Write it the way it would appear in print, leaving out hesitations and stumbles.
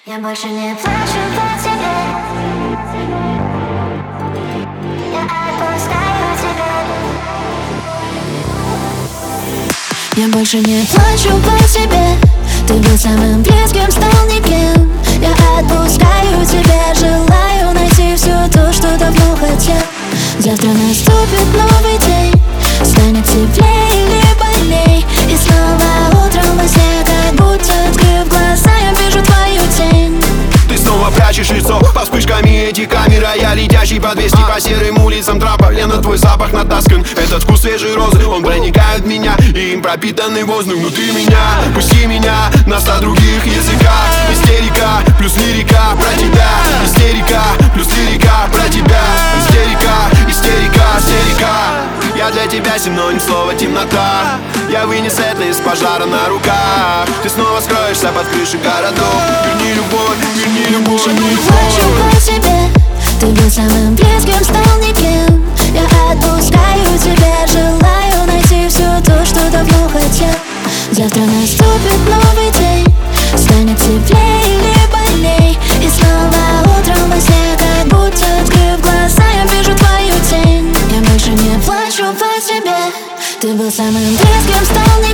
Я больше не плачу по тебе. Я отпускаю тебя. Я больше не плачу по тебе. Ты был самым близким, стал никем. Я отпускаю тебя, желаю найти все то, что давно хотел. Завтра наступит новый день, станет теплее или больней. И снова утром во сне, как будто открыв глаза, я вижу твою тень. Ты снова прячешь лицо под вспышками эти камеры. Я летящий по 200 по серым улицам трапа. Я на твой запах натаскан. Этот вкус свежей розы, он проникает в меня, и им пропитанный воздух внутри меня. Пусти меня на 100 других языках. Истерика плюс лирика про тебя. Истерика плюс лирика про тебя. Истерика, истерика, истерика. Я для тебя синоним слова темнота. Я вынес это из пожара на руках. Ты снова скроешься под крышей городов. Верни любовь, верни любовь. Больше не плачу по тебе. Ты был самым близким, стал никем. Я отпускаю тебя, желаю найти все то, что давно хотел. Завтра наступит новый день, станет теплее или больней. И снова утром во сне, как будто открыв глаза, я вижу твою тень. Я больше не плачу по тебе. Ты был самым близким, стал никем.